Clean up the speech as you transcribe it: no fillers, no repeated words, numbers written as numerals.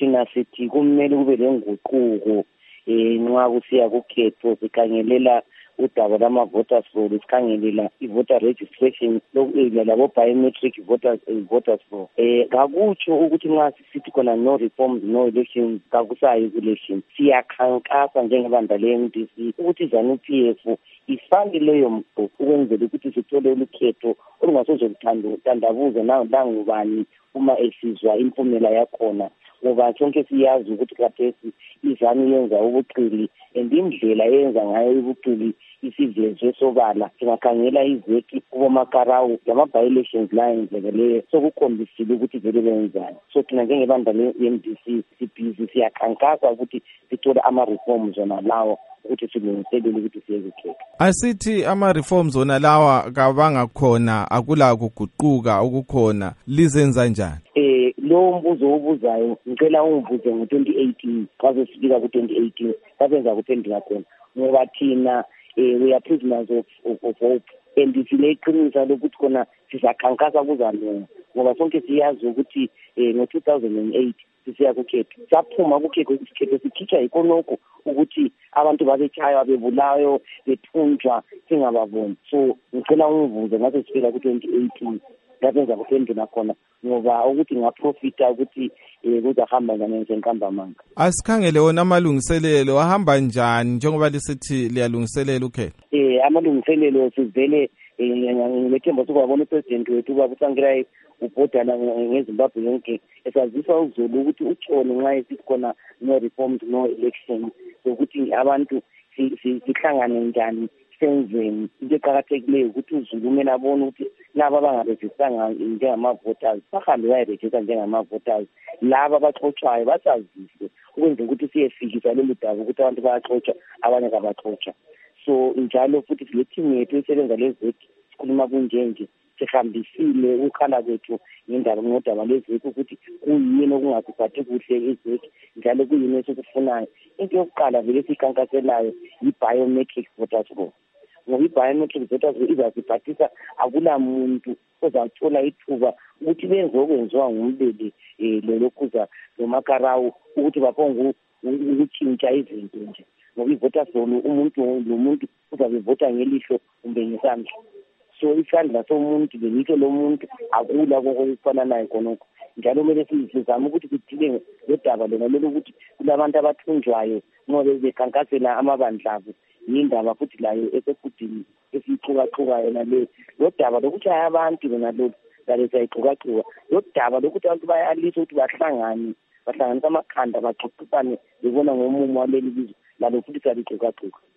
thina sithi kumele kube lenguquko nxa kusiya kukhetho sikhangelela udaba lama-voters roll, sikhangelela i-voter registration labo biometric voters roll. Kakutsho ukuthi nxa sisithi khona no reforms no elections, kakusayi ku-election. Siyakhankasa njengebandla le-MDC ukuthi ZANU-PF ifake leyo mgqo ukwenzela ukuthi sithole ukhetho olungasozokutandabuza nangubani uma esizwa impumela yakhona, ngoba sonke siyazi ukuthi khathesi iZANU yenza ubuqili and indlela eyenza ngayo ubuqili isivezwe sobala. Singakhangela izeki kubomakarawu lama-by-elections la yenzekeleyo sokukhombisile ukuthi vele benzani. So thina njengebandla le-MDC sibhizi siyakhankasa ukuthi sithole ama-reforms wona lawo ukuthi silungiselele ukuthi siyekukhetha. Asithi ama-reforms wona lawa kabangakhona, akula kuguquka okukhona, lizenza njani? Lo mbuzo obuzayo ngicela ungibuze ngo-2018 kwaze sifika ku-2018 sabenza kuphendula khona, ngoba thina we are prisoners of hope and sineqiniso lokuthi khona sizakhankasa kuzalunga, ngoba sonke siyazi ukuthi ngo-2008 sisiya kukhetho, saphuma kukhetho sikhitshwa yikonoko ukuthi abantu babetshaywa bebulayo bethunjwa singababoni. So ngicela ungibuze ngaze sifika ku-2018 ngabenza kuphendula khona, ngoba ukuthi ngaprofita ukuthi kuzahamba njani ngenkambamanga. Asikhangele wona amalungiselelo ahamba njani njengoba lisithi liyalungiselela ukhetho? Amalungiselelo sivele ngethemba sokwabona upresident wethu ubaba uSangirai ubhodana ngeZimbabwe yonke esazisa uZulu ukuthi utshone nxa esithi khona no reforms no election, ukuthi abantu sihlangane njani senzeni. Into eqakathekileyo ukuthi uZulu kumele abone ukuthi laba abangarejistanga njengama-voters bahambe bayarejista njengama-voters, laba abaxotshwayo basazise ukwenzela ukuthi siyefikisa lolu daba ukuthi abantu bayaxotshwa abanye kabaxotshwa. So njalo futhi le team yethu esebenza lezeki sikhuluma kunjenje sihambisile ukhala kwethu ngodaba lezeki ukuthi kuyini okungasiphathi kuhle izeki, njalo kuyini esikufunayo. Into yokuqala vele siyikhankaselayo yi-biometric voters roll, ngoba i-biometric voters roll izasiphathisa akula muntu ozathola ithuba ukuthi benze okwenziwa ngumbeli lokhuza lomakarawu ukuthi baphonge ukutshintsha izinto nje, ngoba i-voters roll umuntu uzabe vota ngelihlo kumbe ngesandla. So isandla somuntu lelihlo lomuntu akula kokufana naye khonokho. Njalo kumele sizame ukuthi kudile lodaba lona lolu ukuthi kulabantu abathunjwayo ngoba bekhankasela amabandla abo, yindaba futhi layo esekudini esiyiqukaquka yona le. Lodaba lokuthi abantu bona lolu lale siyayiqukaquka, lodaba lokuthi abantu bayalisa ukuthi bahlanganisa amakhanda baxoxisane bebona ngomumo waleli lizwe lalo futhi siyaliqukaquka.